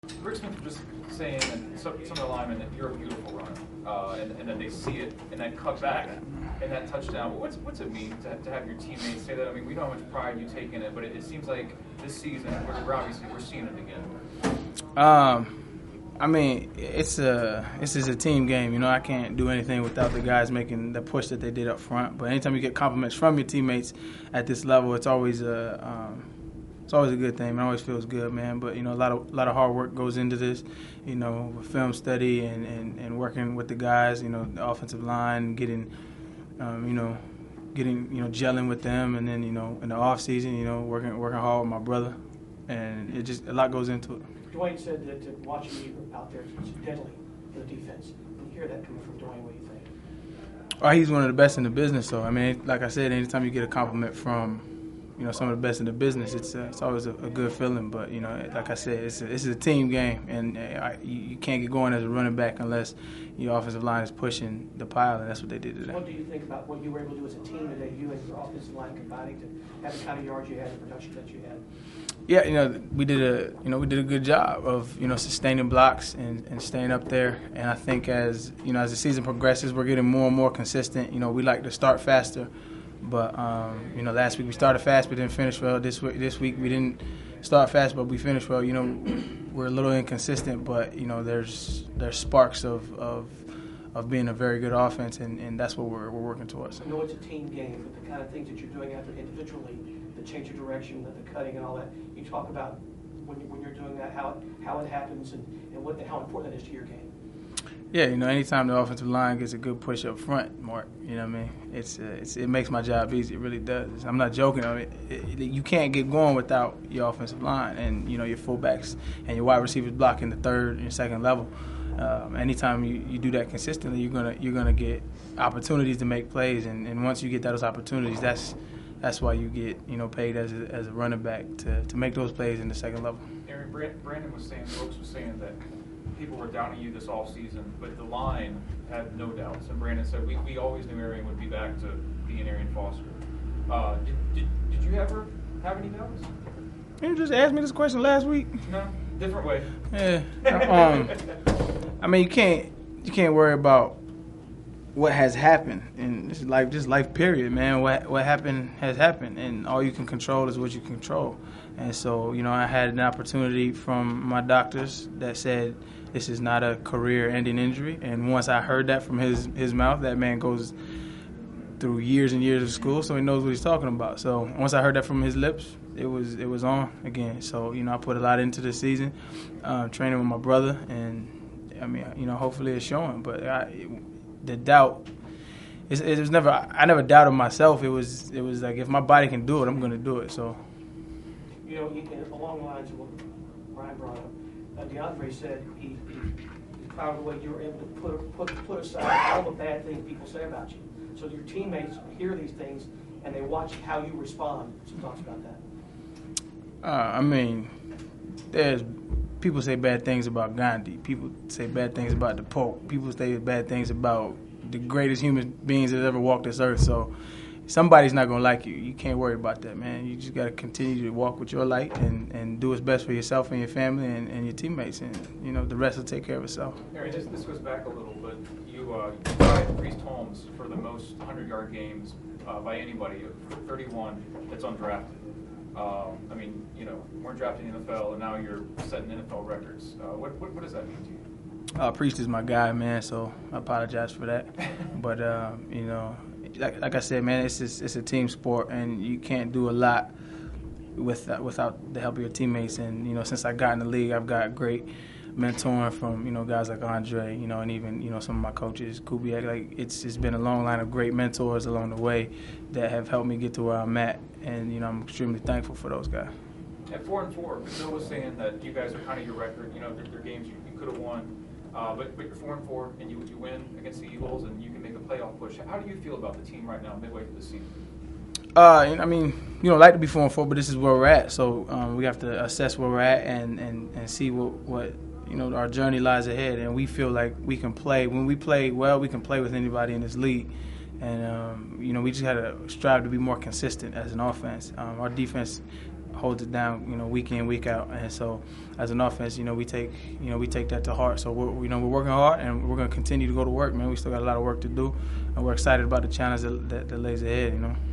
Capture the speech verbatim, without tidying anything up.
Rick Smith was just saying that some, some of the linemen that you're a beautiful runner, uh, and, and then they see it and then cut back and that touchdown. What's what's it mean to, to have your teammates say that? I mean, we know how much pride you take in it, but it, it seems like this season we're, we're obviously we're seeing it again. Um. I mean, it's a this is a team game. You know, I can't do anything without the guys making the push that they did up front. But anytime you get compliments from your teammates at this level, it's always a um, it's always a good thing. It always feels good, man. But you know, a lot of a lot of hard work goes into this. You know, with film study and, and, and working with the guys. You know, the offensive line, getting um, you know, getting you know gelling with them, and then you know in the off season, you know, working working hard with my brother, and it just a lot goes into it. Dwayne said that, that watching you out there is deadly for the defense. When you hear that coming from Dwayne, what do you think? Oh, he's one of the best in the business. So I mean, like I said, anytime you get a compliment from, you know, some of the best in the business, it's uh, it's always a, a good feeling. But you know, like I said, it's a, it's a team game, and uh, I, you, you can't get going as a running back unless your offensive line is pushing the pile, and that's what they did today. What do you think about what you were able to do as a team today? You and your offensive line combining to have the kind of yards you had, the production that you had. Yeah, you know, we did a you know we did a good job of you know sustaining blocks and, and staying up there. And I think as you know as the season progresses, we're getting more and more consistent. You know, we like to start faster, but um, you know last week we started fast, but didn't finish well. This week this week we didn't start fast, but we finished well. You know, we're a little inconsistent, but you know there's there's sparks of of, of being a very good offense, and, and that's what we're we're working towards. I know it's a team game, but the kind of things that you're doing out there individually, the change of direction, the, the cutting, and all that. You talk about when, you, when you're doing that, how it, how it happens, and, and what the, how important that is to your game. Yeah, you know, anytime the offensive line gets a good push up front, Mark, you know what I mean? It's, uh, it's it makes my job easy. It really does. I'm not joking. I mean, it, it, you can't get going without your offensive line and you know your fullbacks and your wide receivers blocking the third and second level. Um, anytime you, you do that consistently, you're gonna you're gonna get opportunities to make plays, and, and once you get those opportunities, that's That's why you get, you know, paid as a, as a running back to, to make those plays in the second level. Aaron, Brandon was saying, Brooks was saying that people were doubting you this offseason, but the line had no doubts. And Brandon said, we, we always knew Arian would be back to being Arian Foster. Uh, did, did, did you ever have any doubts? You just asked me this question last week. No, different way. Yeah. um, I mean, you can't you can't worry about what has happened in this life, just life period, man. What what happened has happened, and all you can control is what you control. And so, you know, I had an opportunity from my doctors that said this is not a career-ending injury. And once I heard that from his his mouth, that man goes through years and years of school, so he knows what he's talking about. So once I heard that from his lips, it was it was on again. So, you know, I put a lot into the season, uh, training with my brother, and I mean, you know, hopefully it's showing. But I, it, the doubt, it, it was never. I never doubted myself. It was. It was like if my body can do it, I'm going to do it. So, you know, along the lines of what Brian brought up, uh, DeAndre said he, he he's proud of the way you were able to put put put aside all the bad things people say about you, so your teammates hear these things and they watch how you respond. So talks about that. Uh, I mean, there's. People say bad things about Gandhi. People say bad things about the Pope. People say bad things about the greatest human beings that ever walked this earth. So somebody's not going to like you. You can't worry about that, man. You just got to continue to walk with your light and, and do what's best for yourself and your family and, and your teammates. And, you know, the rest will take care of itself. Aaron, this, this goes back a little, but you uh, tied Priest Holmes for the most hundred-yard games uh, by anybody, thirty-one, that's undrafted. Um, I mean, you know, weren't drafted in the N F L, and now you're setting N F L records. Uh, what, what what does that mean to you? Uh, Priest is my guy, man, so I apologize for that. But, uh, you know, like, like I said, man, it's just, it's a team sport, and you can't do a lot with, uh, without the help of your teammates. And, you know, since I got in the league, I've got great mentoring from, you know, guys like Andre, you know, and even, you know, some of my coaches, Kubiak. Like, it's, it's been a long line of great mentors along the way that have helped me get to where I'm at. And, you know, I'm extremely thankful for those guys. At four and four, Bill was saying that you guys are kind of your record. You know, there, there are games you, you could have won, uh, but but you're four and four, and you you win against the Eagles, and you can make a playoff push. How do you feel about the team right now, midway through the season? Uh, I mean, you know, like to be four and four, but this is where we're at. So um, we have to assess where we're at and, and, and see what what you know our journey lies ahead. And we feel like we can play when we play well. We can play with anybody in this league. And, um, you know, we just got to strive to be more consistent as an offense. Um, our defense holds it down, you know, week in, week out. And so, as an offense, you know, we take, you know, we take that to heart. So we're, you know, we're working hard, and we're going to continue to go to work, man. We still got a lot of work to do, and we're excited about the challenge that, that, that lays ahead, you know.